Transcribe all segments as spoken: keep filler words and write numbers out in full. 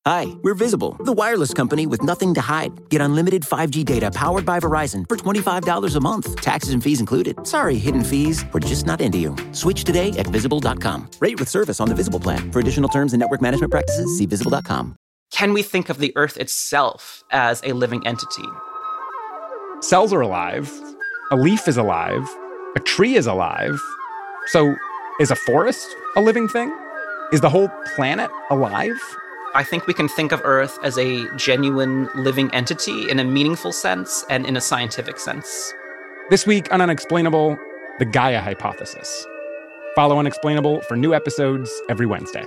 Hi, we're Visible, the wireless company with nothing to hide. Get unlimited five G data powered by Verizon for twenty-five dollars a month. Taxes and fees included. Sorry, hidden fees. We're just not into you. Switch today at visible dot com. Rate with service on the Visible plan. For additional terms and network management practices, see visible dot com. Can we think of the Earth itself as a living entity? Cells are alive. A leaf is alive. A tree is alive. So is a forest a living thing? Is the whole planet alive? I think we can think of Earth as a genuine living entity in a meaningful sense and in a scientific sense. This week on Unexplainable, the Gaia hypothesis. Follow Unexplainable for new episodes every Wednesday.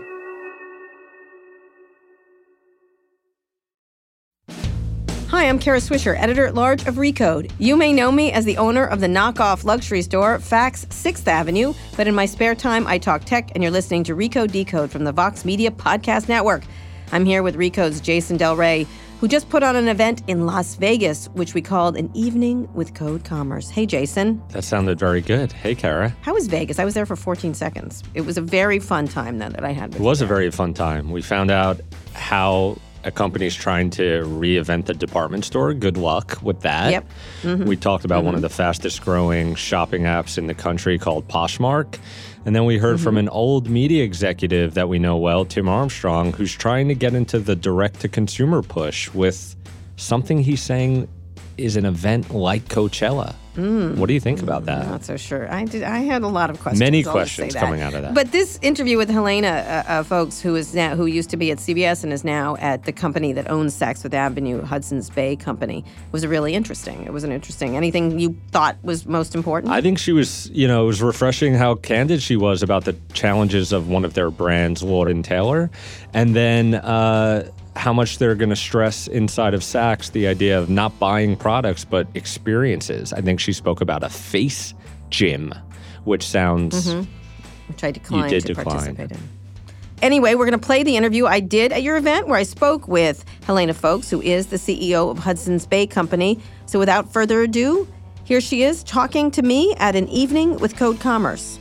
Hi, I'm Kara Swisher, editor-at-large of Recode. You may know me as the owner of the knockoff luxury store, Fax sixth Avenue, but in my spare time, I talk tech, and you're listening to Recode Decode from the Vox Media Podcast Network. I'm here with Recode's Jason Del Rey, who just put on an event in Las Vegas, which we called an Evening with Code Commerce. Hey, Jason. That sounded very good. Hey, Kara. How was Vegas? I was there for fourteen seconds. It was a very fun time then that I had with It was you. a very fun time. We found out how a company's trying to reinvent the department store. Good luck with that. Yep. Mm-hmm. We talked about mm-hmm. one of the fastest growing shopping apps in the country called Poshmark. And then we heard mm-hmm. from an old media executive that we know well, Tim Armstrong, who's trying to get into the direct-to-consumer push with something he's saying is an event like Coachella. Mm. What do you think about that? I'm not so sure. I did. I had a lot of questions. Many I'll questions coming out of that. But this interview with Helena, uh, uh, folks, who is now who used to be at C B S and is now at the company that owns Saks Fifth Avenue, Hudson's Bay Company, was really interesting. It was an interesting. Anything you thought was most important? I think she was, you know, it was refreshing how candid she was about the challenges of one of their brands, Lord and Taylor, and then uh, how much they're going to stress inside of Saks the idea of not buying products but experiences. I think she spoke about a face gym, which sounds mm-hmm. which I declined you did to decline. participate in. Anyway, we're going to play the interview I did at your event where I spoke with Helena Foulkes, who is the C E O of Hudson's Bay Company. So without further ado, here she is talking to me at an Evening with Code Commerce.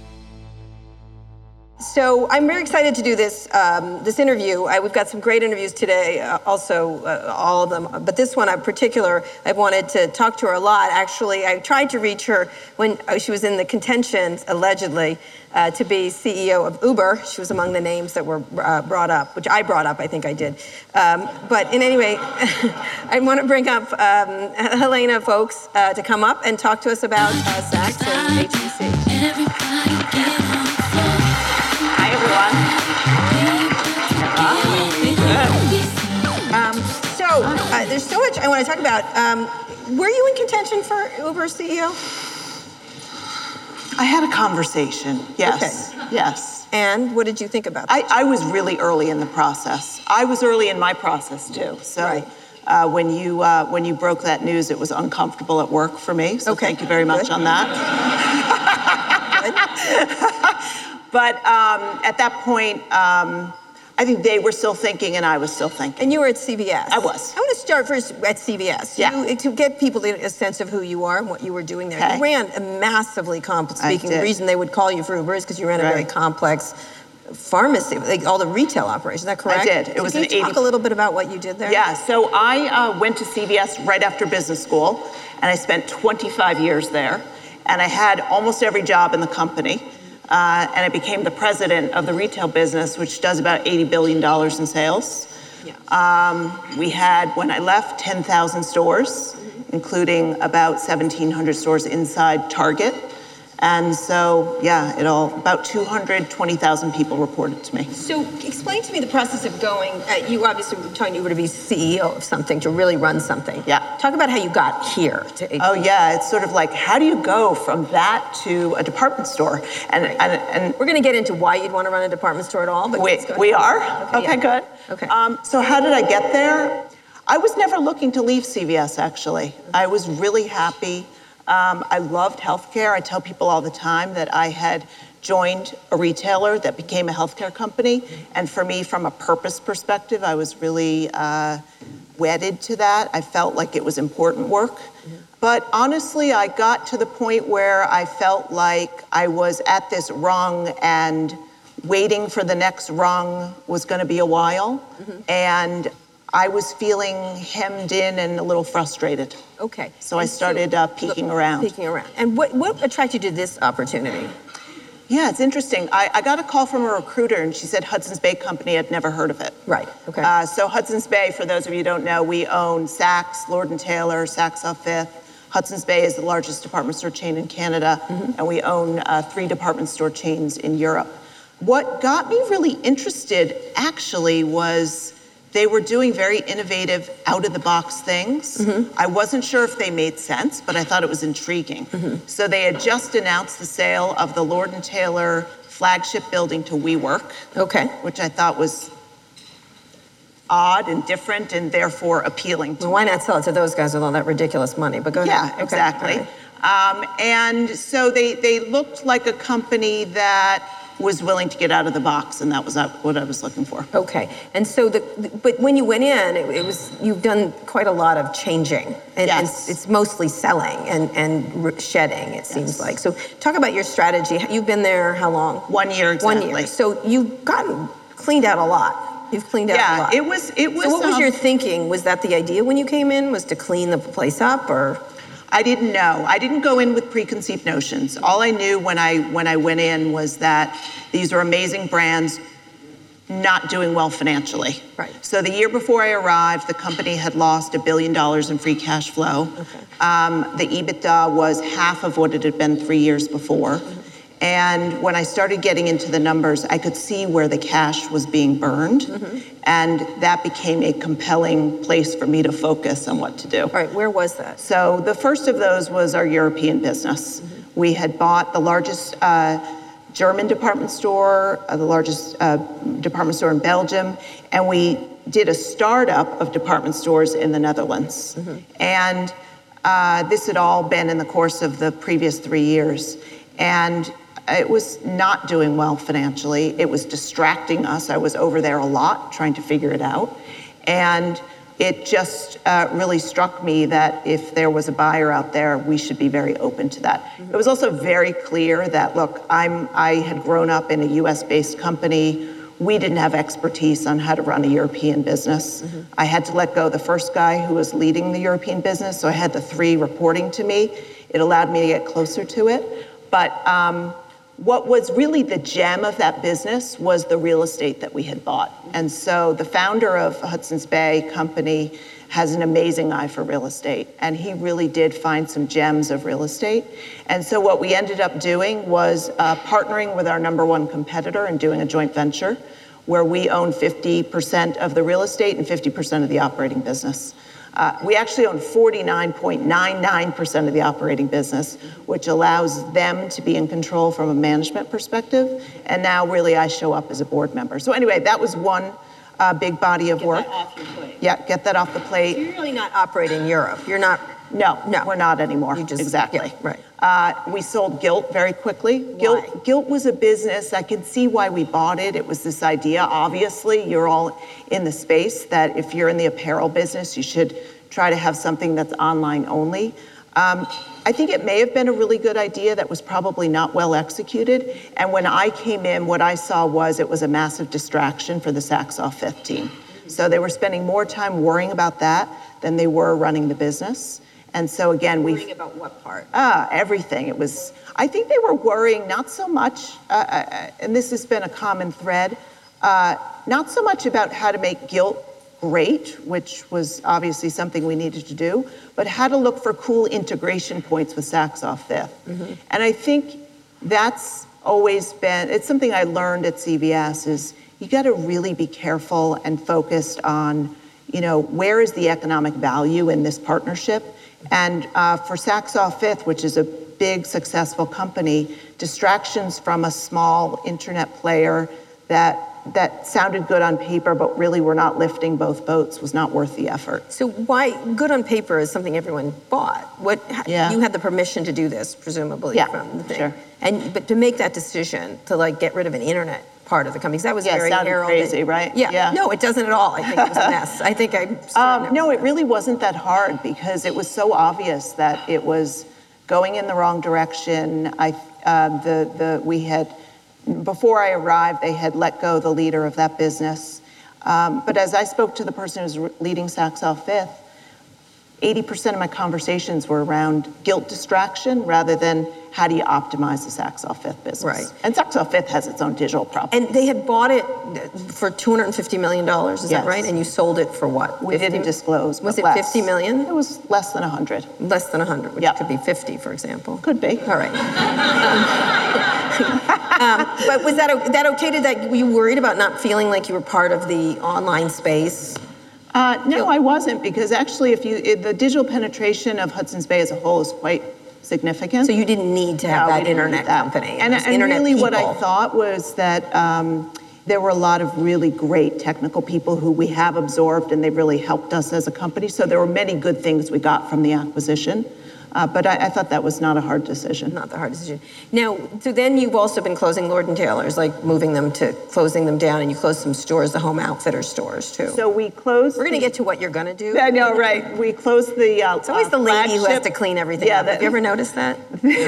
So I'm very excited to do this um, this interview. I, we've got some great interviews today, uh, also uh, all of them. But this one in particular, I wanted to talk to her a lot. Actually, I tried to reach her when she was in the contention, allegedly, uh, to be C E O of Uber. She was among the names that were uh, brought up, which I brought up, I think I did. Um, but in any way, I want to bring up um, Helena Foulkes uh, to come up and talk to us about uh, Saks and H B C. Um, so, uh, there's so much I want to talk about. Um, were you in contention for Uber C E O? I had a conversation, yes, okay. yes. And what did you think about I, that? I was really early in the process. I was early in my process, too. So right. uh, when you uh, when you broke that news, it was uncomfortable at work for me. So okay. thank you very much Good. on that. But um, at that point, um, I think they were still thinking and I was still thinking. And you were at C B S. I was. I want to start first at C B S. Yeah. You, to get people a sense of who you are and what you were doing there. Okay. You ran a massively complex, speaking, the reason they would call you for Uber is because you ran a right. very complex pharmacy, like all the retail operations, is that correct? I did. It so was can an you talk eighty a little bit about what you did there? Yeah, so I uh, went to C B S right after business school, and I spent twenty-five years there, and I had almost every job in the company. Uh, and I became the president of the retail business, which does about eighty billion dollars in sales. Yeah. Um, we had, when I left, ten thousand stores, mm-hmm. including about seventeen hundred stores inside Target. And so, yeah, it all, about two hundred twenty thousand people reported to me. So explain to me the process of going, uh, you obviously were telling you were to be C E O of something, to really run something. Yeah. Talk about how you got here. To, oh, yeah, it's sort of like, how do you go from that to a department store? And right. and, and we're going to get into why you'd want to run a department store at all, but we, we are? Okay, okay yeah. good. Okay. Um, so how did I get there? I was never looking to leave C V S, actually. I was really happy. Um, I loved healthcare. I tell people all the time that I had joined a retailer that became a healthcare company. And for me, from a purpose perspective, I was really uh, wedded to that. I felt like it was important work. Mm-hmm. But honestly, I got to the point where I felt like I was at this rung and waiting for the next rung was going to be a while. Mm-hmm. And I was feeling hemmed in and a little frustrated. Okay. So and I started so, uh, peeking around. Peeking around. And what, what attracted you to this opportunity? Yeah, it's interesting. I, I got a call from a recruiter, and she said Hudson's Bay Company. I'd never heard of it. Right, okay. Uh, so Hudson's Bay, for those of you who don't know, we own Saks, Lord and Taylor, Saks off Fifth. Hudson's Bay is the largest department store chain in Canada, mm-hmm. and we own uh, three department store chains in Europe. What got me really interested, actually, was they were doing very innovative, out-of-the-box things. Mm-hmm. I wasn't sure if they made sense, but I thought it was intriguing. Mm-hmm. So they had just announced the sale of the Lord and Taylor flagship building to WeWork, okay, which I thought was odd and different and therefore appealing to well, why me. not sell it to those guys with all that ridiculous money? But go ahead. Yeah, okay. exactly. Right. Um, and so they, they looked like a company that was willing to get out of the box, and that was what I was looking for. Okay, and so the, but when you went in, it, it was, you've done quite a lot of changing, and, yes. and it's mostly selling and, and shedding, it seems yes. like. So talk about your strategy. You've been there how long? One year exactly. One year. So you've gotten, cleaned out a lot. You've cleaned out yeah, a lot. Yeah, it was, it was. So what was um, your thinking? Was that the idea when you came in, was to clean the place up, or? I didn't know. I didn't go in with preconceived notions. All I knew when I when I went in was that these are amazing brands not doing well financially. Right. So the year before I arrived, the company had lost a billion dollars in free cash flow. Okay. Um, the EBITDA was half of what it had been three years before. Mm-hmm. And when I started getting into the numbers, I could see where the cash was being burned. Mm-hmm. And that became a compelling place for me to focus on what to do. All right, where was that? So the first of those was our European business. Mm-hmm. We had bought the largest uh, German department store, uh, the largest uh, department store in Belgium, and we did a startup of department stores in the Netherlands. Mm-hmm. And uh, this had all been in the course of the previous three years. And it was not doing well financially. It was distracting us. I was over there a lot trying to figure it out. And it just uh, really struck me that if there was a buyer out there, we should be very open to that. Mm-hmm. It was also very clear that, look, I'm, I had grown up in a U S-based company. We didn't have expertise on how to run a European business. Mm-hmm. I had to let go the first guy who was leading the European business, so I had the three reporting to me. It allowed me to get closer to it. But um, what was really the gem of that business was the real estate that we had bought. And so the founder of Hudson's Bay Company has an amazing eye for real estate. And he really did find some gems of real estate. And so what we ended up doing was uh, partnering with our number one competitor and doing a joint venture where we own fifty percent of the real estate and fifty percent of the operating business. Uh, we actually own forty-nine point nine nine percent of the operating business, which allows them to be in control from a management perspective. And now really I show up as a board member. So anyway, that was one uh, big body of get work. Get that off your plate. Yeah, get that off the plate. So you're really not operating Europe. You're not. No, no, we're not anymore. You just, exactly. Yeah, right. Uh, we sold Gilt very quickly. Why? Gilt, Gilt was a business. I could see why we bought it. It was this idea, obviously, you're all in the space that if you're in the apparel business, you should try to have something that's online only. Um, I think it may have been a really good idea that was probably not well executed. And when I came in, what I saw was it was a massive distraction for the Saks off Fifth team. So they were spending more time worrying about that than they were running the business. And so again, we worrying about what part? Ah, everything. It was. I think they were worrying not so much, uh, uh, and this has been a common thread, uh, not so much about how to make Gilt great, which was obviously something we needed to do, but how to look for cool integration points with Saks off Fifth. Mm-hmm. And I think that's always been. It's something I learned at C V S is you got to really be careful and focused on, you know, where is the economic value in this partnership. And uh, for Saks off Fifth, which is a big, successful company, distractions from a small internet player that that sounded good on paper, but really were not lifting both boats was not worth the effort. So why, good on paper is something everyone bought. What, yeah. You had the permission to do this, presumably, yeah, from the thing. Sure. And, but to make that decision to like get rid of an internet part of the company, because that was yeah, very sounded heralded. Crazy, right? Yeah. yeah. No, it doesn't at all. I think it was a mess. I think I. Um, no, it really wasn't that hard because it was so obvious that it was going in the wrong direction. I, uh, the the we had before I arrived, they had let go the leader of that business. Um, but as I spoke to the person who's leading Saks South Fifth, eighty percent of my conversations were around guilt distraction rather than how do you optimize the Saks South Fifth business. Right. And Saks South Fifth has its own digital problem. And they had bought it for two hundred fifty million dollars, is Yes. that right? And you sold it for what? We didn't disclose. Was but it less. fifty million? It was less than one hundred. Less than one hundred, which Yeah. could be fifty, for example. Could be. All right. um, but was that, that okay? Did that, were you worried about not feeling like you were part of the online space? Uh, no, I wasn't, because actually, if you if the digital penetration of Hudson's Bay as a whole is quite significant. So you didn't need to have No, we that didn't internet need that. company. And, It was and internet really what I people. thought was that um, there were a lot of really great technical people who we have absorbed, and they really helped us as a company. So there were many good things we got from the acquisition. Uh, but I, I thought that was not a hard decision. Not the hard decision. Now, so then you've also been closing Lord and Taylor's, like moving them to closing them down, and you closed some stores, the Home Outfitter stores too. So we closed. We're going to the- get to what you're going to do. I know, right? We closed the. Uh, It's always the lady who has to clean everything Yeah, up. that- Have you ever noticed that?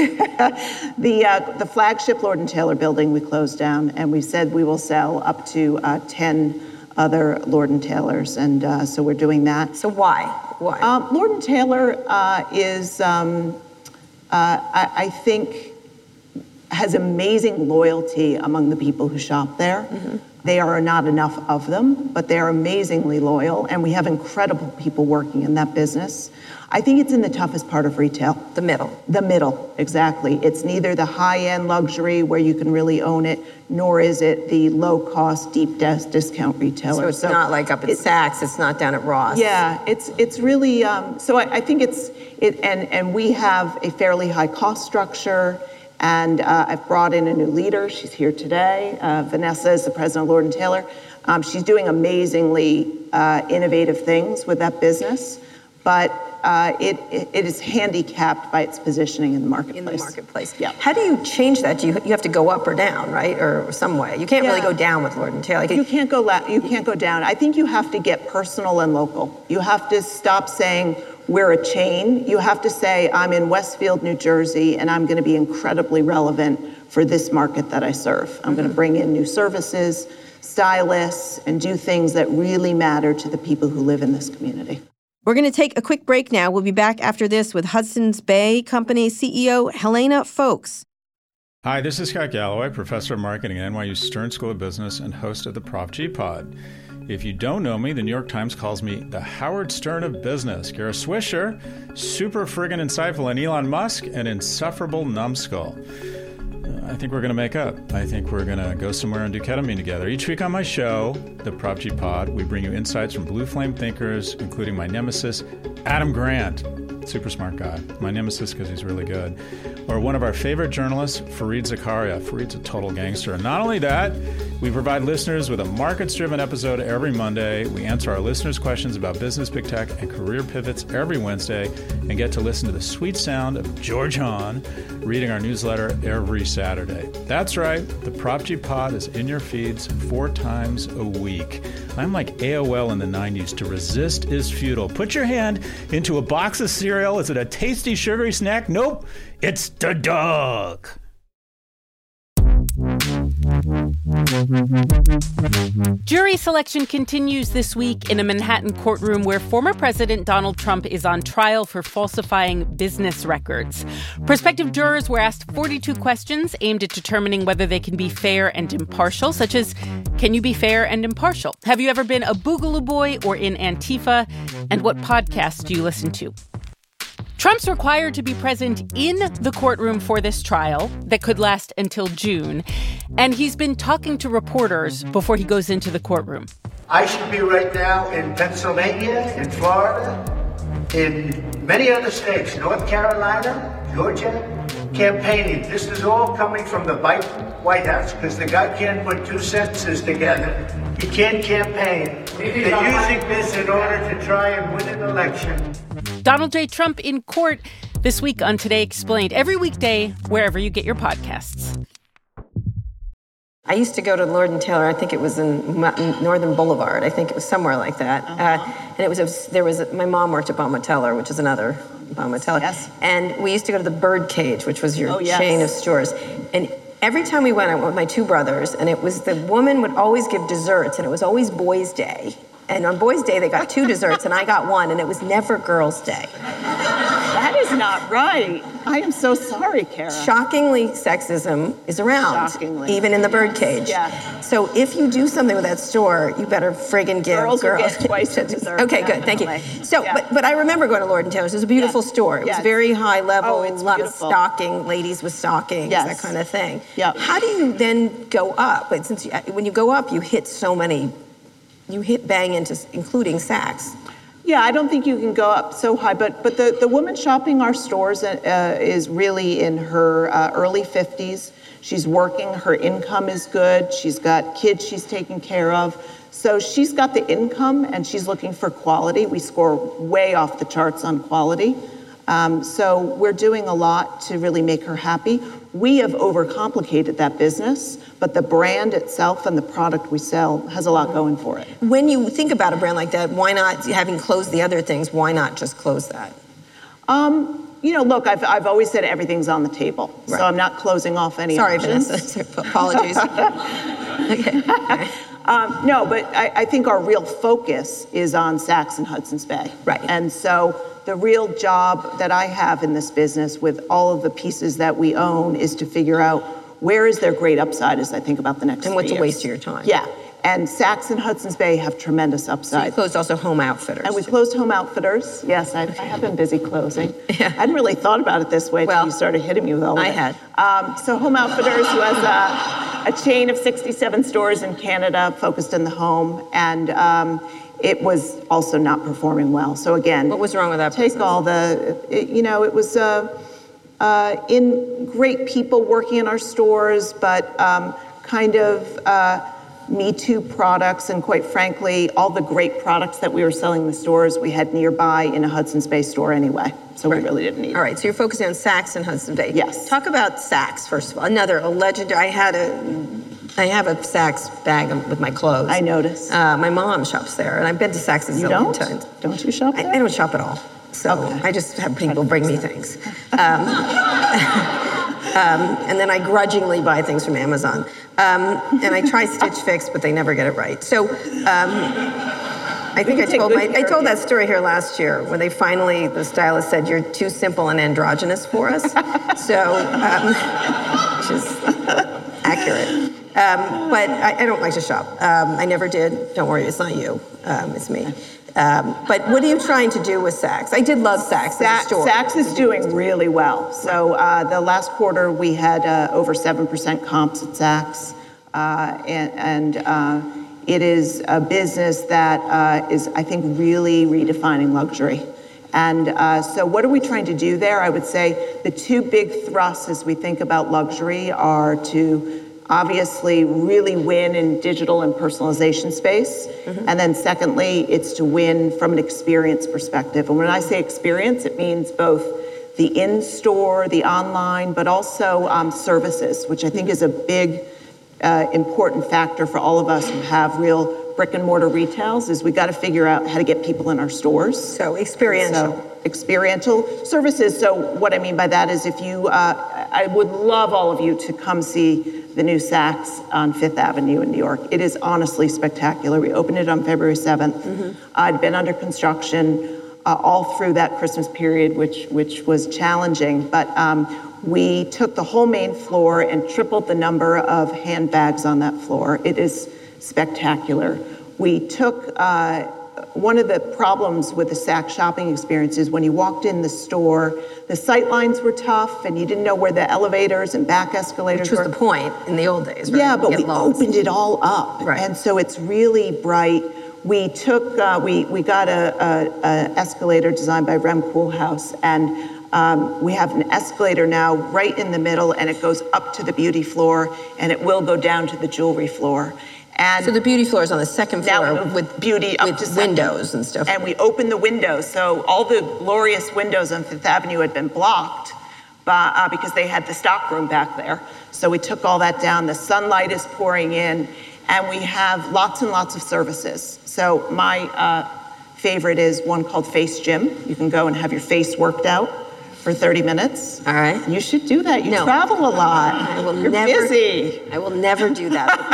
the uh, the flagship Lord and Taylor building we closed down, and we said we will sell up to uh, ten other Lord and Taylors, and uh, so we're doing that. So why? Why? Um, Lord and Taylor uh, is, um, uh, I, I think, has amazing loyalty among the people who shop there. Mm-hmm. There are not enough of them, but they're amazingly loyal, and we have incredible people working in that business. I think it's in the toughest part of retail. The middle. The middle, exactly. It's neither the high-end luxury where you can really own it, nor is it the low-cost, deep dis- discount retailer. So it's not like up at Saks, it's not down at Ross. Yeah, it's it's really, um, so I, I think it's, it, and, and we have a fairly high cost structure, and uh, I've brought in a new leader. She's here today. Uh, Vanessa is the president of Lord and Taylor. Um, she's doing amazingly uh, innovative things with that business, but uh, it, it it is handicapped by its positioning in the marketplace. In the marketplace. Yeah. How do you change that? Do you you have to go up or down, right, or some way? You can't really Yeah. go down with Lord and Taylor. Like, You can't go la- you can't go down. I think you have to get personal and local. You have to stop saying we're a chain. You have to say I'm in Westfield, New Jersey, and I'm going to be incredibly relevant for this market that I serve. I'm mm-hmm. going to bring in new services, stylists, and do things that really matter to the people who live in this community. We're going to take a quick break now. We'll be back after this with Hudson's Bay Company C E O Helena Foulkes. Hi, this is Scott Galloway, professor of marketing at N Y U Stern School of Business and host of the Prof G Pod. If you don't know me, the New York Times calls me the Howard Stern of business. Gara Swisher, super friggin' insightful, and Elon Musk, an insufferable numbskull. I think we're going to make up. I think we're going to go somewhere and do ketamine together. Each week on my show, the Prof G Pod, we bring you insights from blue flame thinkers, including my nemesis, Adam Grant. Super smart guy. My nemesis because he's really good. Or one of our favorite journalists, Fareed Zakaria. Fareed's a total gangster. And not only that, we provide listeners with a markets-driven episode every Monday. We answer our listeners' questions about business, big tech, and career pivots every Wednesday, and get to listen to the sweet sound of George Hahn reading our newsletter every Saturday. That's right. The Prop G Pod is in your feeds four times a week. I'm like A O L in the nineties. To resist is futile. Put your hand into a box of cereal. Is it a tasty, sugary snack? Nope. It's the dog. Jury selection continues this week in a Manhattan courtroom where former President Donald Trump is on trial for falsifying business records. Prospective jurors were asked forty-two questions aimed at determining whether they can be fair and impartial, such as, can you be fair and impartial? Have you ever been a Boogaloo Boy or in Antifa? And what podcasts do you listen to? Trump's required to be present in the courtroom for this trial that could last until June, and he's been talking to reporters before he goes into the courtroom. I should be right now in Pennsylvania, in Florida, in many other states, North Carolina, Georgia, campaigning. This is all coming from the White House because the guy can't put two sentences together. He can't campaign. They're using this in order to try and win an election. Donald J. Trump in court this week on Today Explained, every weekday, wherever you get your podcasts. I used to go to Lord and Taylor. I think it was in Northern Boulevard. I think it was somewhere like that. Uh-huh. Uh, and it was a, there was a, my mom worked at Bauma Teller, which is another Bauma Teller. Yes. And we used to go to the Birdcage, which was your oh, yes. chain of stores. And every time we went, I went with my two brothers, and it was the woman would always give desserts, and it was always Boys' Day. And on Boys' Day, they got two desserts, and I got one, and it was never Girls' Day. That is not right. I am so sorry, Kara. Shockingly, sexism is around. Shockingly. Even in the birdcage. Yeah. So if you do something with that store, you better friggin' give girls. Girls Girls get twice the dessert. Okay, good, thank you. So, yeah. but, but I remember going to Lord and Taylor's. It was a beautiful yes. store. It yes. was very high level, oh, a it's lot beautiful. of stocking, ladies with stockings, yes. that kind of thing. Yep. How do you then go up? But since you, when you go up, you hit so many, you hit bang into, including Saks. Yeah, I don't think you can go up so high, but but the, the woman shopping our stores uh, is really in her uh, early fifties. She's working, her income is good, she's got kids she's taking care of. So she's got the income and she's looking for quality. We score way off the charts on quality. Um, so we're doing a lot to really make her happy. We have overcomplicated that business, but the brand itself and the product we sell has a lot going for it. When you think about a brand like that, why not, having closed the other things, why not just close that? Um, you know, look, I've, I've always said everything's on the table, right. So I'm not closing off any Sorry, options. Vanessa, apologies. Okay. Okay. Um, no, but I, I think our real focus is on Saks and Hudson's Bay. Right. And so the real job that I have in this business with all of the pieces that we own is to figure out where is there great upside as I think about the next And what's years. a waste of your time. Yeah. And Saks and Hudson's Bay have tremendous So upside. you closed also Home Outfitters. And we closed Home Outfitters. Yes, I, I have been busy closing. Yeah. I hadn't really thought about it this way until Well, you started hitting me with all of I it. had. Um, so Home Outfitters was a, a chain of sixty-seven stores in Canada focused in the home. And um, it was also not performing well. So again, What was wrong with that take business? all the, it, you know, it was uh, uh, in great people working in our stores, but um, kind of uh, Me Too products, and quite frankly, all the great products that we were selling in the stores, we had nearby in a Hudson's Bay store anyway. So Right. we really didn't need All it. right, so you're focusing on Saks and Hudson's Bay. Yes. Talk about Saks, first of all. Another, a legendary, I had a, I have a Saks bag with my clothes. I noticed. Uh, my mom shops there, and I've been to Saks a You zillion don't? times. Don't you shop I, there? I don't shop at all. So Okay. I just have people bring me things. Um, um, and then I grudgingly buy things from Amazon. Um, and I try Stitch Fix, but they never get it right. So um, I think I can take told good my, care I of told you. that story here last year when they finally, the stylist said, "You're too simple and androgynous for us." So, um, which is accurate. Um, but I, I don't like to shop. Um, I never did. Don't worry, it's not you. Um, it's me. Um, but what are you trying to do with Saks? I did love Saks as a Sa- store. Saks is doing really well. So uh, the last quarter we had uh, over seven percent comps at Saks. Uh, and and uh, it is a business that uh, is, I think, really redefining luxury. And uh, so what are we trying to do there? I would say the two big thrusts as we think about luxury are to obviously really win in digital and personalization space. Mm-hmm. And then secondly, it's to win from an experience perspective. And when I say experience, it means both the in-store, the online, but also um, services, which I think is a big, uh, important factor for all of us who have real brick and mortar retails, is we got to figure out how to get people in our stores. So experiential. So, experiential services. So what I mean by that is if you, uh, I would love all of you to come see the new Saks on Fifth Avenue in New York. It is honestly spectacular. We opened it on February seventh. Mm-hmm. I'd been under construction uh, all through that Christmas period, which which was challenging. But um, we took the whole main floor and tripled the number of handbags on that floor. It is spectacular. We took uh, one of the problems with the Saks shopping experience is when you walked in the store, the sight lines were tough and you didn't know where the elevators and back escalators Which was were. the point in the old days, right? Yeah, but Get we lost. opened it all up. Right. And so it's really bright. We took, uh, we, we got a, a, a escalator designed by Rem Koolhaas, and um, we have an escalator now right in the middle, and it goes up to the beauty floor, and it will go down to the jewelry floor. And So the beauty floor is on the second now floor we with move beauty up with to second. windows and stuff. And we opened the windows, so all the glorious windows on Fifth Avenue had been blocked by, uh, because they had the stockroom back there. So we took all that down. The sunlight is pouring in, and we have lots and lots of services. So my uh, favorite is one called Face Gym. You can go and have your face worked out for thirty minutes. All right. You should do that. You No. travel a lot. I will You're never. busy. I will never do that. But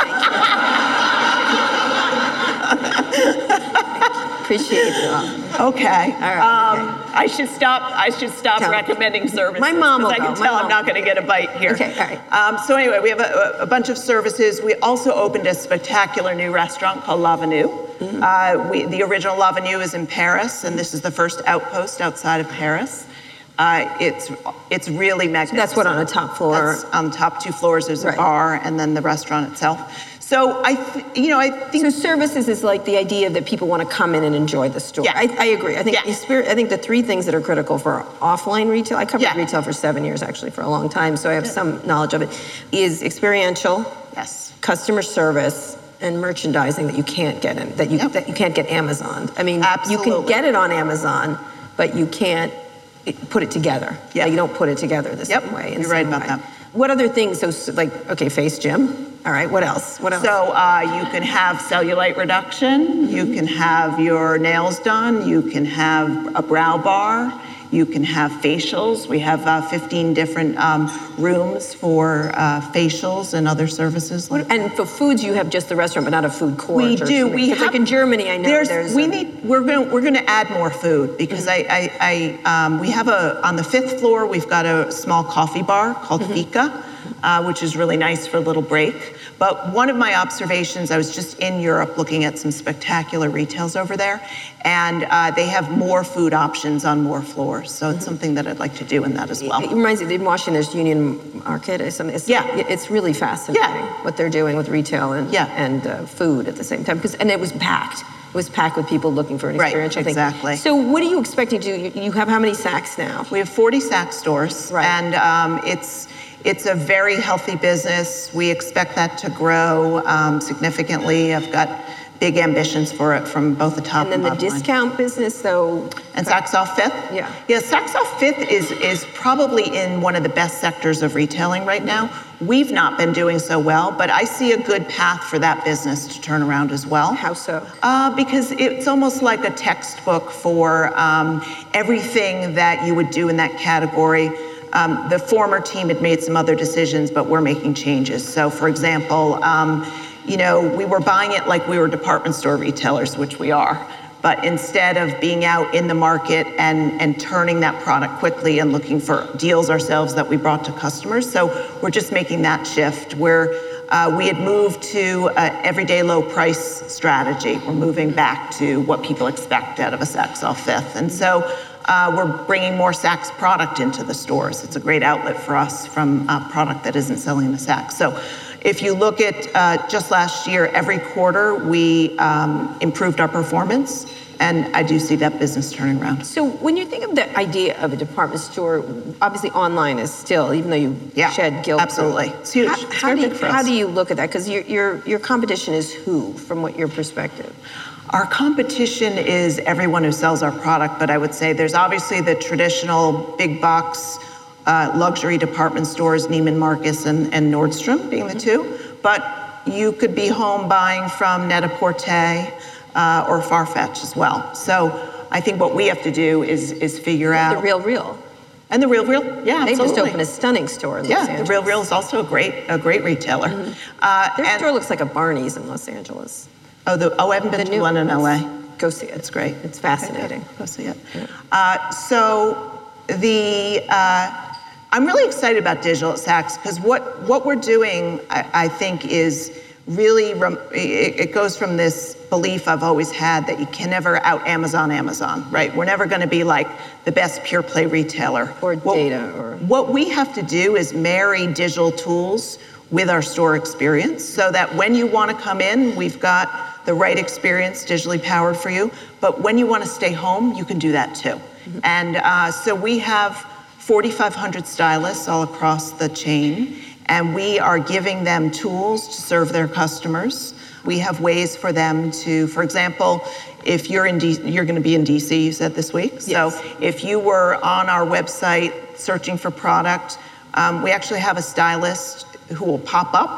thank you. Appreciate that. Okay. All right. Um, I should stop. I should stop Tell me. recommending services. My mom will because I can go. My tell I'm mom not will going to get a bite here. Okay, all right. Um, so anyway, we have a, a bunch of services. We also opened a spectacular new restaurant called L'Avenue. Mm-hmm. Uh, we, the original L'Avenue is in Paris, and this is the first outpost outside of Paris. Uh, it's it's really magnificent. That's what, on the top floor? That's on the top two floors. There's Right. a bar, and then the restaurant itself. So I, th- you know, I think So services is like the idea that people want to come in and enjoy the store. Yeah. I, I agree. I think Yeah. experience, I think the three things that are critical for offline retail, I covered Yeah. retail for seven years actually, for a long time, so I have some knowledge of it, is experiential, yes, customer service, and merchandising that you can't get in, that you Yep. that you can't get Amazoned. I mean, you can Absolutely. get it on Amazon, but you can't it- put it together. Yeah. Like, you don't put it together the Yep. same way. in You're the right same about way. that. What other things? So, s- like, okay, Face Gym. All right. What else? What else? So uh, you can have cellulite reduction, you can have your nails done, you can have a brow bar, you can have facials. We have uh, fifteen different um, rooms for uh, facials and other services. Like And for foods, you have just the restaurant, but not a food court. we or do. something. We 'Cause have, like in Germany. I know there's, there's. we a- need. We're going. We're going to add more food because I. I. I um, we have a on the fifth floor. We've got a small coffee bar called Mm-hmm. Fika, uh, which is really nice for a little break. But one of my observations, I was just in Europe looking at some spectacular retails over there, and uh, they have more food options on more floors. So it's something that I'd like to do in that as well. It reminds me, in Washington, there's Union Market or something. It's, Yeah. It's really fascinating Yeah. what they're doing with retail and Yeah. and uh, food at the same time. Because and it was packed. It was packed with people looking for an Right, experiential thing. exactly. So what are you expecting to do? You, you have how many Saks now? We have forty Saks stores, Right. and um, it's it's a very healthy business. We expect that to grow um, significantly. I've got big ambitions for it from both the top And then the bottom line. discount business, though. And Saks Off Fifth? Yeah. Yeah, Saks Off Fifth is, is probably in one of the best sectors of retailing right now. We've not been doing so well, but I see a good path for that business to turn around as well. How so? Uh, because it's almost like a textbook for um, everything that you would do in that category. Um, the former team had made some other decisions, but we're making changes. So, for example, um, you know, we were buying it like we were department store retailers, which we are. But instead of being out in the market and, and turning that product quickly and looking for deals ourselves that we brought to customers. So we're just making that shift where uh, we had moved to an everyday low price strategy. We're moving back to what people expect out of a Saks Off Fifth. And so uh, we're bringing more Saks product into the stores. It's a great outlet for us from a product that isn't selling in the Saks. So if you look at uh, just last year, every quarter we um, improved our performance, and I do see that business turning around. So when you think of the idea of a department store, obviously online is still, even though you Yeah, shed guilt. absolutely. It's huge. How, It's how very do you, big for how us. do you look at that? Because your, your, your competition is who, from what your perspective? Our competition is everyone who sells our product, but I would say there's obviously the traditional big box uh, luxury department stores, Neiman Marcus and, and Nordstrom being the two. But you could be home buying from Net-a-Porter uh, or Farfetch as well. So I think what we have to do is is figure out The Real Real. and the Real Real, yeah, They just absolutely. opened a stunning store in Los Yeah, Angeles. the Real Real is also a great a great retailer. Uh, Their and- store looks like a Barney's in Los Angeles. oh, the, oh, I haven't been The to new one in L A. Go see it. It's great. It's fascinating. Okay, go see it. Uh, so the uh, I'm really excited about digital at Saks because what what we're doing, I, I think, is really rem- it, it goes from this belief I've always had that you can never out Amazon Amazon, right? We're never going to be like the best pure play retailer Or What- data or- What we have to do is marry digital tools with our store experience so that when you want to come in, we've got the right experience digitally powered for you. But when you want to stay home, you can do that too. Mm-hmm. And uh, so we have forty-five hundred stylists all across the chain, and we are giving them tools to serve their customers. We have ways for them to, for example, if you're in D- you're going to be in D C, you said this week. Yes. So if you were on our website searching for product, um, we actually have a stylist who will pop up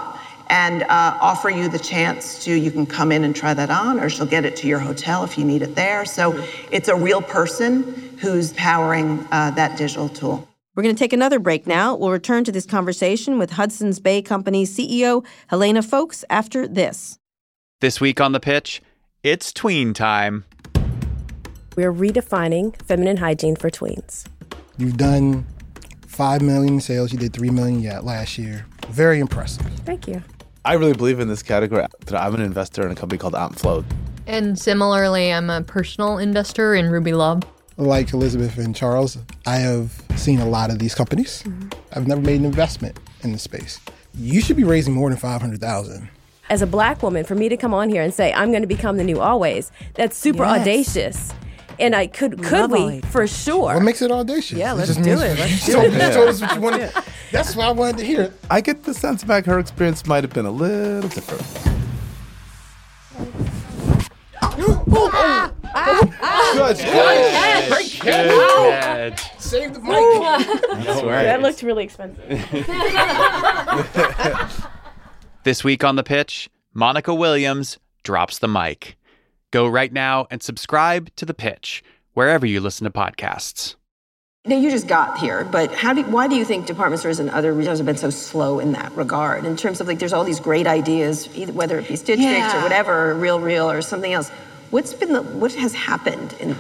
and uh, offer you the chance to, you can come in and try that on, or she'll get it to your hotel if you need it there. So mm-hmm. it's a real person who's powering uh, that digital tool. We're going to take another break now. We'll return to this conversation with Hudson's Bay Company's C E O, Helena Foulkes, after this. This week on The Pitch, it's tween time. We're redefining feminine hygiene for tweens. You've done five million in sales. You did three million yet last year. Very impressive. Thank you. I really believe in this category. I'm an investor in a company called AmpFloat. And similarly, I'm a personal investor in Ruby Love. Like Elizabeth and Charles, I have seen a lot of these companies. Mm-hmm. I've never made an investment in the space. You should be raising more than five hundred thousand dollars. As a black woman, for me to come on here and say, I'm going to become the new Always, that's super yes. audacious. And I could, could we, we, for sure. What makes it audacious? Yeah, it let's do it. Let's do it. Yeah. Told us what you wanted. That's what I wanted to hear. I get the sense back her experience might have been a little different. ah, ah, ah, Good catch. Great catch. Save the mic. That's right. That looked really expensive. This week on The Pitch, Monica Williams drops the mic. Go right now and subscribe to The Pitch, wherever you listen to podcasts. Now, you just got here, but how do, why do you think department stores and other retailers have been so slow in that regard? In terms of, like, there's all these great ideas, either, whether it be Stitch yeah. Fix or whatever, or Real Real or something else. What's been the, what has happened in,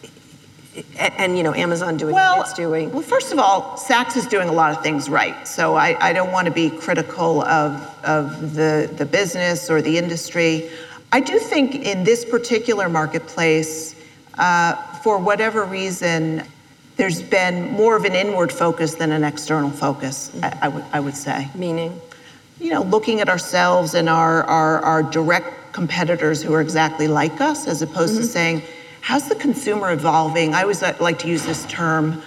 and, and, you know, Amazon doing well, what it's doing? Well, first of all, Saks is doing a lot of things right. So I, I don't want to be critical of, of the, the business or the industry. I do think in this particular marketplace, uh, for whatever reason, there's been more of an inward focus than an external focus, mm-hmm. I, I, would, I would say. Meaning? You know, looking at ourselves and our, our, our direct competitors who are exactly like us, as opposed mm-hmm. to saying, how's the consumer evolving? I always like to use this term.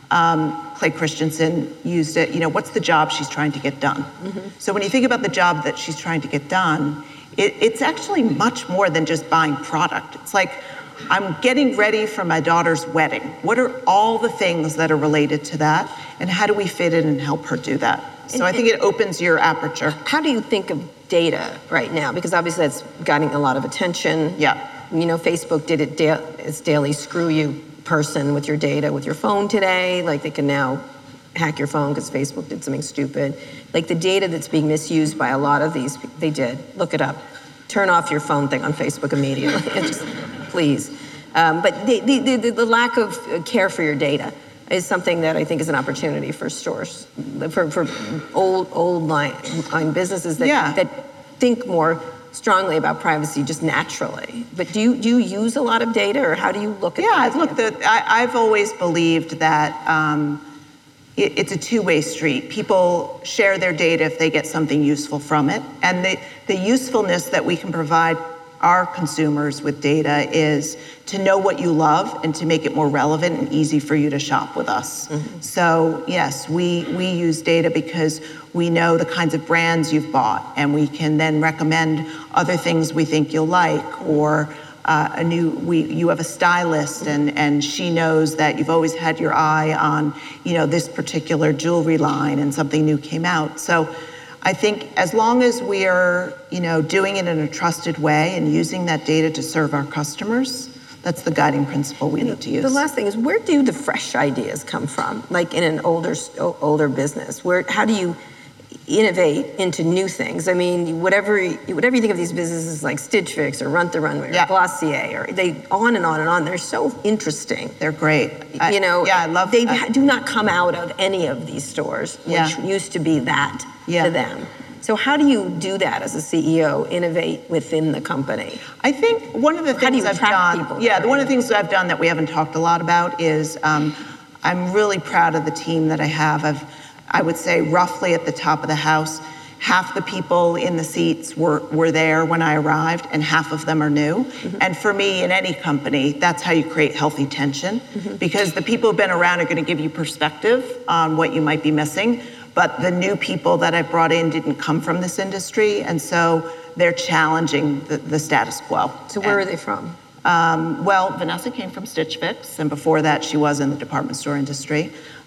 Um, Clay Christensen used it. You know, what's the job she's trying to get done? Mm-hmm. So when you think about the job that she's trying to get done, it, it's actually much more than just buying product. It's like, I'm getting ready for my daughter's wedding. What are all the things that are related to that? And how do we fit in and help her do that? So and, I think it opens your aperture. How do you think of data right now? Because obviously that's getting a lot of attention. Yeah. You know, Facebook did it da- its daily screw you person with your data with your phone today. Like, they can now hack your phone because Facebook did something stupid. Like, the data that's being misused by a lot of these, they did. Look it up. Turn off your phone thing on Facebook immediately. Just, please. Um, but the, the, the, the lack of care for your data is something that I think is an opportunity for stores, for, for old old line, line businesses that, yeah. that think more strongly about privacy just naturally. But do you do you use a lot of data, or how do you look at yeah, that? Yeah, look, the, I, I've always believed that um, it, it's a two-way street. People share their data if they get something useful from it. And the, the usefulness that we can provide our consumers with data is to know what you love and to make it more relevant and easy for you to shop with us. Mm-hmm. So yes, we, we use data because we know the kinds of brands you've bought, and we can then recommend other things we think you'll like, or uh, a new, we, you have a stylist and, and she knows that you've always had your eye on, you know, this particular jewelry line and something new came out. So I think as long as we are, you know, doing it in a trusted way and using that data to serve our customers, that's the guiding principle we need to use. The last thing is, where do the fresh ideas come from? Like in an older older business, where how do you innovate into new things? I mean, whatever whatever you think of these businesses like Stitch Fix or Run the Runway or yeah. Glossier, or they on and on and on. They're so interesting. They're great. I, you know, yeah, I love. They that. do not come out of any of these stores, which yeah. used to be that yeah. to them. So how do you do that as a C E O? Innovate within the company? I think one of the things I've done. People yeah, one of the things I've done that we haven't talked a lot about is um, I'm really proud of the team that I have. I've, I would say roughly at the top of the house, half the people in the seats were, were there when I arrived, and half of them are new. Mm-hmm. And for me, in any company, that's how you create healthy tension, mm-hmm. because the people who've been around are going to give you perspective on what you might be missing. But the new people that I've brought in didn't come from this industry, and so they're challenging the, the status quo. So where and, are they from? Um, well, Vanessa came from Stitch Fix, and before that she was in the department store industry.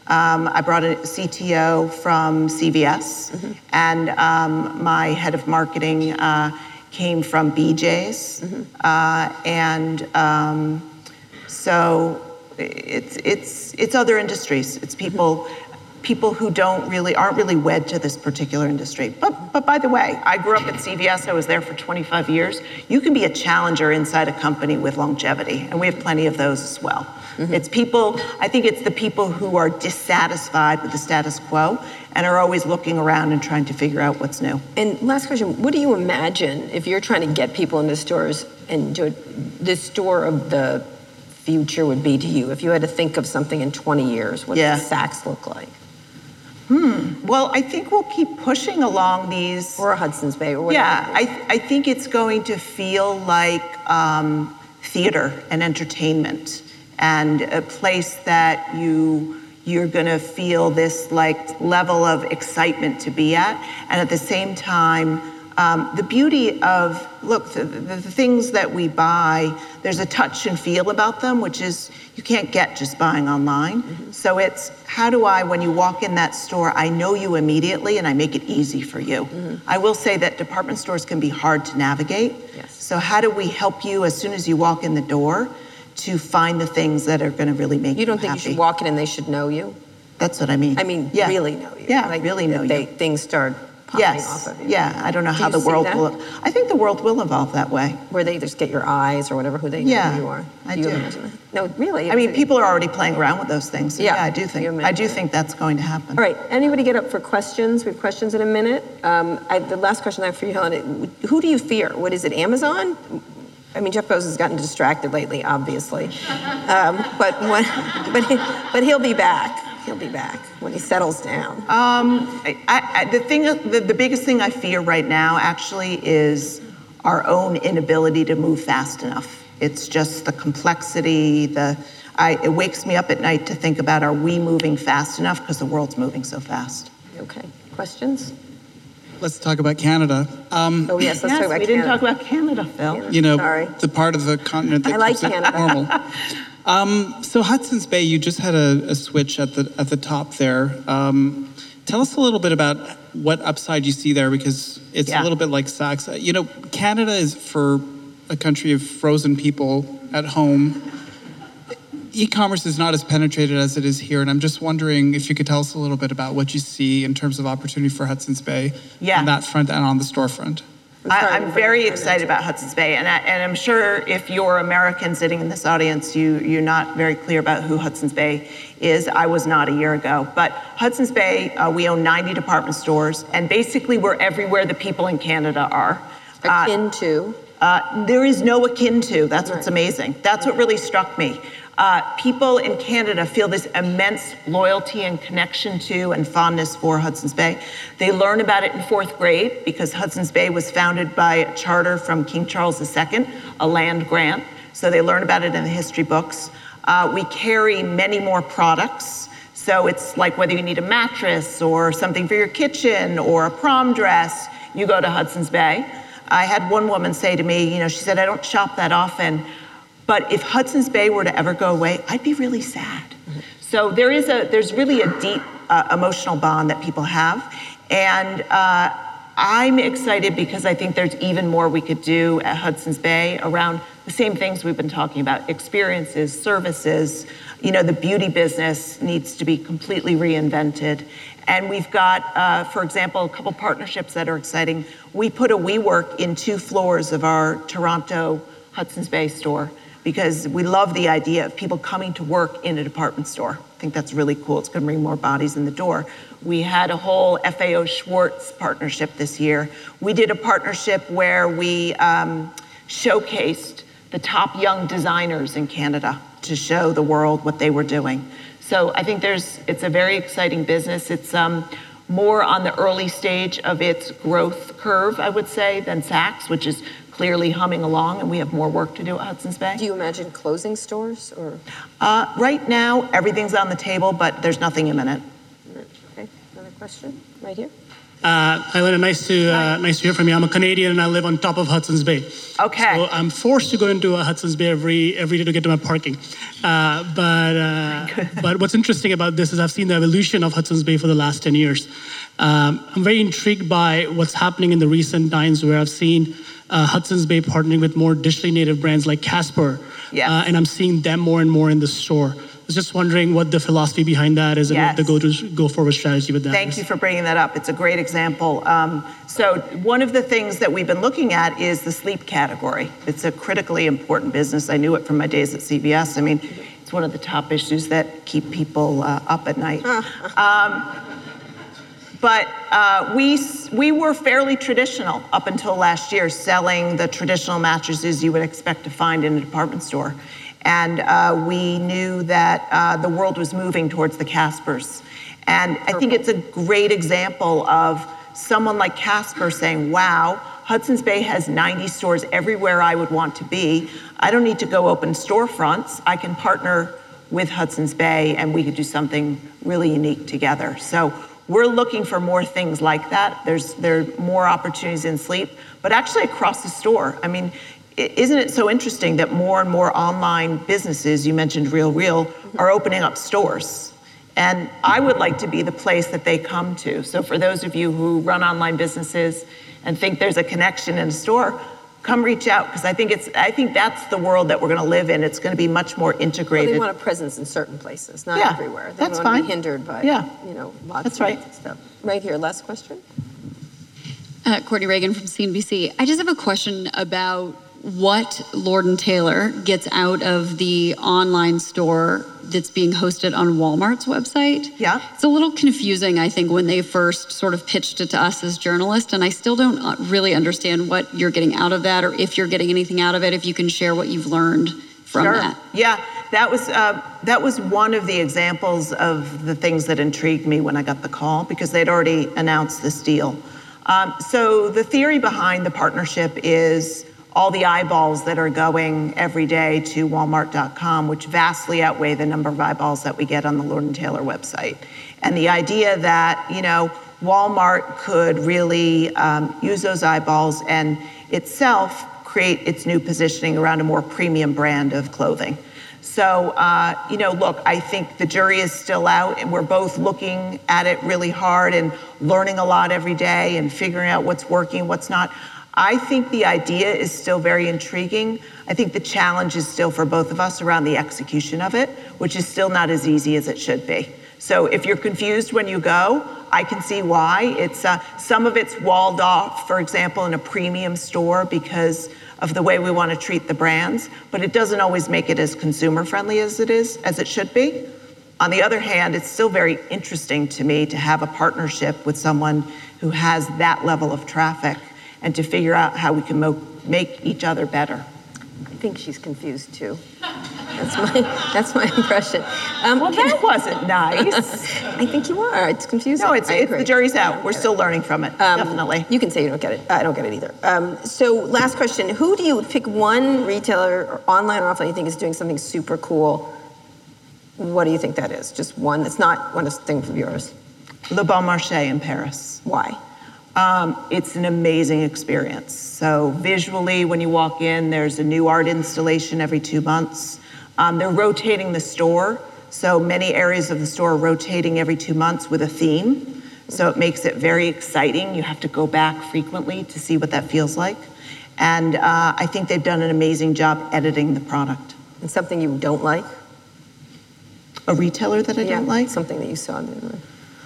Um, I brought a C T O from C V S, mm-hmm. and um, my head of marketing uh, came from B J's, mm-hmm. uh, and um, so it's it's it's other industries. It's people. Mm-hmm. people who don't really, aren't really wed to this particular industry. But but by the way, I grew up at C V S, I was there for twenty-five years. You can be a challenger inside a company with longevity, and we have plenty of those as well. Mm-hmm. It's people, I think it's the people who are dissatisfied with the status quo and are always looking around and trying to figure out what's new. And last question, what do you imagine if you're trying to get people into stores and do it, the store of the future would be to you? If you had to think of something in twenty years, what yeah. does Saks look like? Hmm. Well, I think we'll keep pushing along these. Or Hudson's Bay, or whatever. Yeah, I, th- I think it's going to feel like um, theater and entertainment, and a place that you you're going to feel this like level of excitement to be at, and at the same time, um, the beauty of look the, the, the things that we buy. There's a touch and feel about them, which is you can't get just buying online. Mm-hmm. So it's how do I, when you walk in that store, I know you immediately and I make it easy for you. Mm-hmm. I will say that department stores can be hard to navigate. Yes. So how do we help you as soon as you walk in the door to find the things that are going to really make you happy? You don't think you should walk in and they should know you? That's what I mean. I mean, yeah. really know you. Yeah, like, really know they, you. Things start popping yes. off of you. Yeah, I don't know do how the world that? will. I think the world will evolve that way. Where they just get your eyes or whatever, who they know yeah, who you are. I do. do. You imagine that? No, really. I mean, people are already playing around with those things. So yeah, yeah, I do think. I do think that's going to happen. All right. Anybody get up for questions? We have questions in a minute. Um, I, the last question I have for you, Helen. Who do you fear? What is it? Amazon? I mean, Jeff Bezos has gotten distracted lately, obviously, um, but when, but he, but he'll be back. He'll be back when he settles down. Um, I, I, the thing, the, the biggest thing I fear right now, actually, is our own inability to move fast enough. It's just the complexity. The I, it wakes me up at night to think about: are we moving fast enough? Because the world's moving so fast. Okay. Questions? Let's talk about Canada. Um, oh yes, let's yes, talk about we Canada. didn't talk about Canada, Phil. Canada. You know, Sorry. the part of the continent that I like keeps it Canada. normal. Um, so Hudson's Bay, you just had a, a switch at the at the top there. Um, tell us a little bit about what upside you see there, because it's Yeah. a little bit like Saks. You know, Canada is for a country of frozen people at home. E-commerce is not as penetrated as it is here, and I'm just wondering if you could tell us a little bit about what you see in terms of opportunity for Hudson's Bay Yeah. on that front and on the storefront. I, I'm very excited about Hudson's Bay, and, I, and I'm sure if you're American sitting in this audience, you, you're not very clear about who Hudson's Bay is. I was not a year ago. But Hudson's Bay, uh, we own ninety department stores, and basically we're everywhere the people in Canada are. Akin uh, to? Uh, there is no akin to. That's what's Right. amazing. That's what really struck me. Uh, people in Canada feel this immense loyalty and connection to and fondness for Hudson's Bay. They learn about it in fourth grade because Hudson's Bay was founded by a charter from King Charles the Second, a land grant. So they learn about it in the history books. Uh, we carry many more products. So it's like whether you need a mattress or something for your kitchen or a prom dress, you go to Hudson's Bay. I had one woman say to me, you know, she said, I don't shop that often, but if Hudson's Bay were to ever go away, I'd be really sad. Mm-hmm. So there is a, there's really a deep uh, emotional bond that people have. And uh, I'm excited because I think there's even more we could do at Hudson's Bay around the same things we've been talking about: experiences, services. You know, the beauty business needs to be completely reinvented. And we've got, uh, for example, a couple partnerships that are exciting. We put a WeWork in two floors of our Toronto Hudson's Bay store because we love the idea of people coming to work in a department store. I think that's really cool. It's going to bring more bodies in the door. We had a whole F A O Schwartz partnership this year. We did a partnership where we um, showcased the top young designers in Canada to show the world what they were doing. So I think there's, it's a very exciting business. It's um, more on the early stage of its growth curve, I would say, than Saks, which is clearly humming along, and we have more work to do at Hudson's Bay. Do you imagine closing stores or? Uh, right now, everything's on the table, but there's nothing imminent. Okay, another question right here. Uh, Helena, nice to uh, nice to hear from you. I'm a Canadian and I live on top of Hudson's Bay. Okay. So I'm forced to go into a Hudson's Bay every every day to get to my parking. Uh, but uh, but what's interesting about this is I've seen the evolution of Hudson's Bay for the last ten years. Um, I'm very intrigued by what's happening in the recent times where I've seen uh, Hudson's Bay partnering with more digitally native brands like Casper. Yeah. Uh, and I'm seeing them more and more in the store. I was just wondering what the philosophy behind that is and Yes. what the go-to, go-forward strategy with that Thank is. you for bringing that up. It's a great example. Um, so one of the things that we've been looking at is the sleep category. It's a critically important business. I knew it from my days at C V S. I mean, it's one of the top issues that keep people uh, up at night. Um, but uh, we we were fairly traditional up until last year, selling the traditional mattresses you would expect to find in a department store. And uh, we knew that uh, the world was moving towards the Caspers. And I think it's a great example of someone like Casper saying, wow, Hudson's Bay has ninety stores everywhere I would want to be. I don't need to go open storefronts. I can partner with Hudson's Bay and we could do something really unique together. So we're looking for more things like that. There's there are more opportunities in sleep, but actually across the store. I mean, isn't it so interesting that more and more online businesses, you mentioned Real Real, are opening up stores? And I would like to be the place that they come to. So for those of you who run online businesses and think there's a connection in a store, come reach out, because I think it's I think that's the world that we're going to live in. It's going to be much more integrated. Well, they want a presence in certain places, not Yeah, everywhere. They that's don't want to fine. be hindered by, Yeah. you know, lots That's of right. stuff. Right here, last question. Uh, Courtney Reagan from C N B C. I just have a question about what Lord and Taylor gets out of the online store that's being hosted on Walmart's website. Yeah. It's a little confusing, I think, when they first sort of pitched it to us as journalists, and I still don't uh, really understand what you're getting out of that, or if you're getting anything out of it, if you can share what you've learned from Sure. that. Yeah, that was uh, that was one of the examples of the things that intrigued me when I got the call, because they'd already announced this deal. Um, so the theory behind the partnership is all the eyeballs that are going every day to Walmart dot com, which vastly outweigh the number of eyeballs that we get on the Lord and Taylor website. And the idea that, you know, Walmart could really um, use those eyeballs and itself create its new positioning around a more premium brand of clothing. So, uh, you know, look, I think the jury is still out, and we're both looking at it really hard and learning a lot every day and figuring out what's working, what's not. I think the idea is still very intriguing. I think the challenge is still for both of us around the execution of it, which is still not as easy as it should be. So if you're confused when you go, I can see why. It's uh, some of it's walled off, for example, in a premium store because of the way we want to treat the brands, but it doesn't always make it as consumer friendly as it is, as it should be. On the other hand, it's still very interesting to me to have a partnership with someone who has that level of traffic and to figure out how we can mo- make each other better. I think she's confused too. That's my that's my impression. Um, well, that wasn't nice. I think you are. It's confusing. No, it's, I it's agree. the jury's out. We're still learning from it. Um, Definitely. You can say you don't get it. I don't get it either. Um, so, last question: who do you pick one retailer, or online or offline, you think is doing something super cool? What do you think that is? Just one that's not one thing of yours. Le Bon Marché in Paris. Why? Um, it's an amazing experience. So visually, when you walk in, there's a new art installation every two months. Um, they're rotating the store. So many areas of the store are rotating every two months with a theme. So it makes it very exciting. You have to go back frequently to see what that feels like. And uh, I think they've done an amazing job editing the product. And something you don't like? A retailer that I yeah, don't like? Something that you saw. In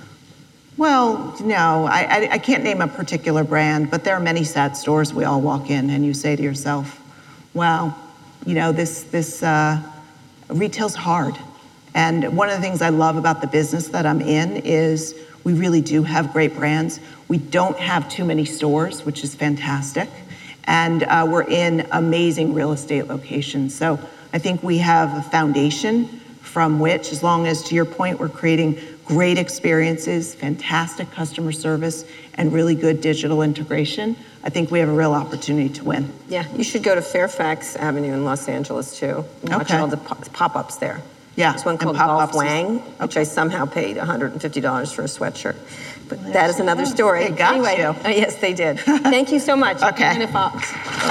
Well, no, I, I, I can't name a particular brand, but there are many sad stores we all walk in and you say to yourself, wow, you know, this, this uh, retail's hard. And one of the things I love about the business that I'm in is we really do have great brands. We don't have too many stores, which is fantastic. And uh, we're in amazing real estate locations. So I think we have a foundation from which, as long as, to your point, we're creating great experiences, fantastic customer service, and really good digital integration, I think we have a real opportunity to win. Yeah, you should go to Fairfax Avenue in Los Angeles too. And watch Okay. all the pop- pop-ups there. Yeah, There's one and called pop-ups Golf is- Wang, which I somehow paid one hundred fifty dollars for a sweatshirt. But that is another story. They got anyway, you. uh, yes, they did. Thank you so much. Okay. Helena Fox.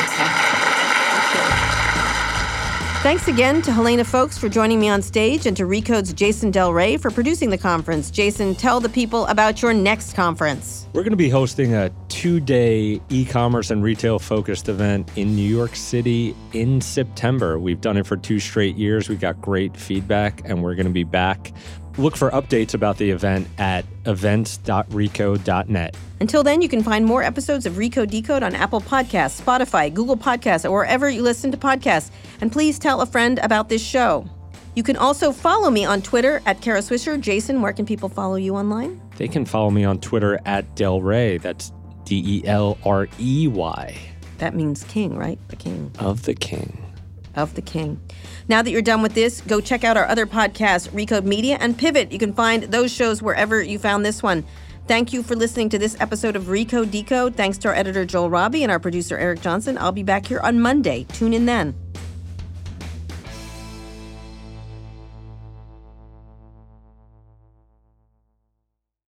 Thanks again to Helena Foulkes for joining me on stage and to Recode's Jason Del Rey for producing the conference. Jason, tell the people about your next conference. We're going to be hosting a two-day e-commerce and retail-focused event in New York City in September. We've done it for two straight years. We got great feedback, and we're going to be back. Look for updates about the event at events dot recode dot net. Until then, you can find more episodes of Recode Decode on Apple Podcasts, Spotify, Google Podcasts, or wherever you listen to podcasts. And please tell a friend about this show. You can also follow me on Twitter at Kara Swisher. Jason, where can people follow you online? They can follow me on Twitter at Del Rey. That's D E L R E Y. That means king, right? The king. Of the king. Of the king. Now that you're done with this, go check out our other podcasts, Recode Media and Pivot. You can find those shows wherever you found this one. Thank you for listening to this episode of Recode Decode. Thanks to our editor, Joel Robbie, and our producer, Eric Johnson. I'll be back here on Monday. Tune in then.